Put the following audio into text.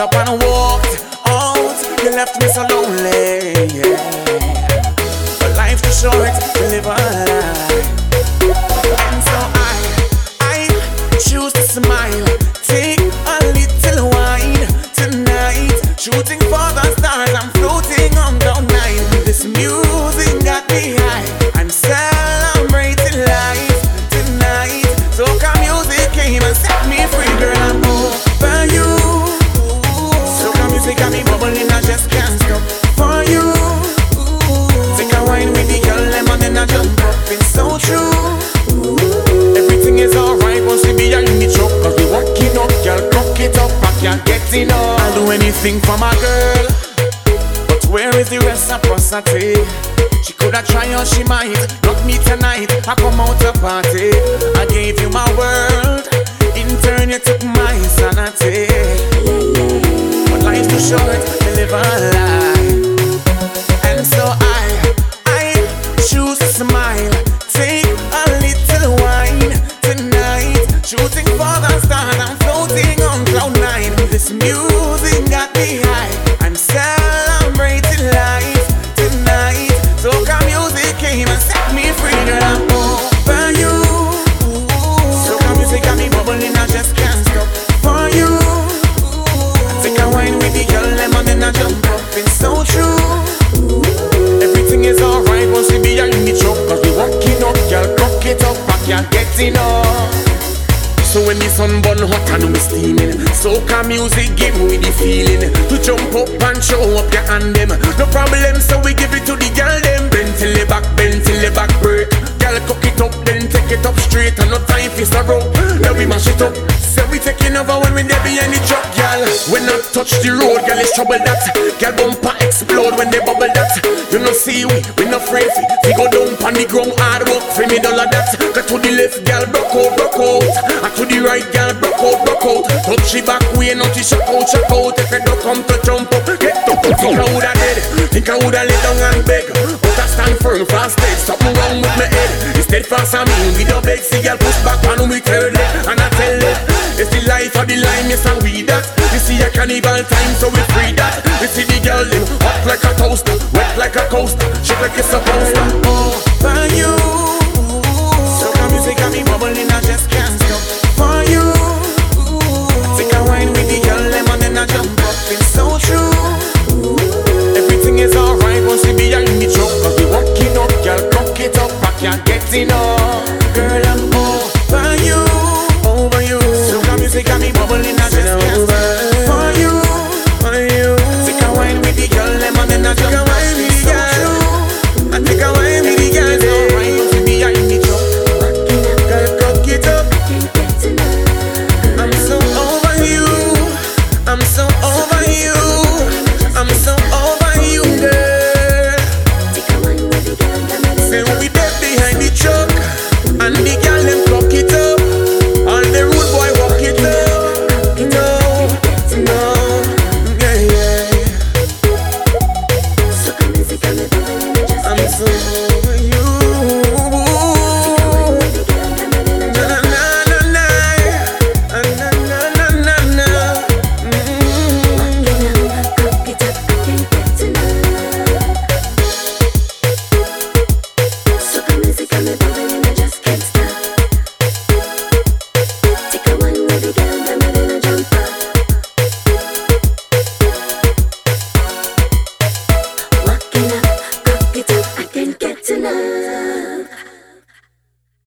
up and walked out. You left me so lonely, yeah. But life's too short to live a lie. And so I choose to smile. Take a little wine tonight. Shooting for the stars, I'm floating on cloud nine. This music got me high. I'm celebrating life tonight. Soca music came and set me free, girl. I'm over you. Soca music got me bubbling, I just can't stop for you. Take a wine with the girl, lemon and I jump up. It's so true. Everything is alright once we be a unit show. Cause we walking up, girl, cock it up, I can't get enough. I'll do anything for my girl. But where is the reciprocity? She coulda tried or she might. Not me tonight, I come out to party. I gave you my world, in turn you took my sanity. But life's too short to live a lie. And so I choose to smile. Take a little wine tonight. Shooting for the stars, I'm floating on cloud nine. This music got me high. I'm celebrating life tonight. Soca music came and set me free, girl. I'm over you. Soca music got me bubbling, I just can't stop for you. Take a wine with the girl, lemon and I jump up. It's so true. Everything is alright once we be a unit show. Cause we walking up, girl, cock it up, I can't get enough. So when the sun burn hot and we steaming, soca music give me the feeling to jump up and show up your hand them. No problem, so we give it to the girl them. Bend till the back break. Girl cook it up, then take it up straight. And no time for sorrow, now we mash it up. So we taking over when we there behind the truck, girl. When I touch the road, girl, it's trouble that. Girl bumper explode when they bubble that. You know see we no afraid. We go down on the ground hard work for me dollar that. Go to the left, girl, broke out. And to the right, girl, broke out. Touch she back way, not to shock out. If you don't come to jump up, get up. Think I woulda dead, think I woulda lay down and beg. But I stand firm, fast steady, something wrong with my head. Instead fast on me, we don't beg. See girl push back on me third leg, and I tell it, it's the life of the line, yes and we that. You see a carnival time, so we free that. You see the girl them hot like a toaster, wet like a coaster, shake like it's supposed to. Over you.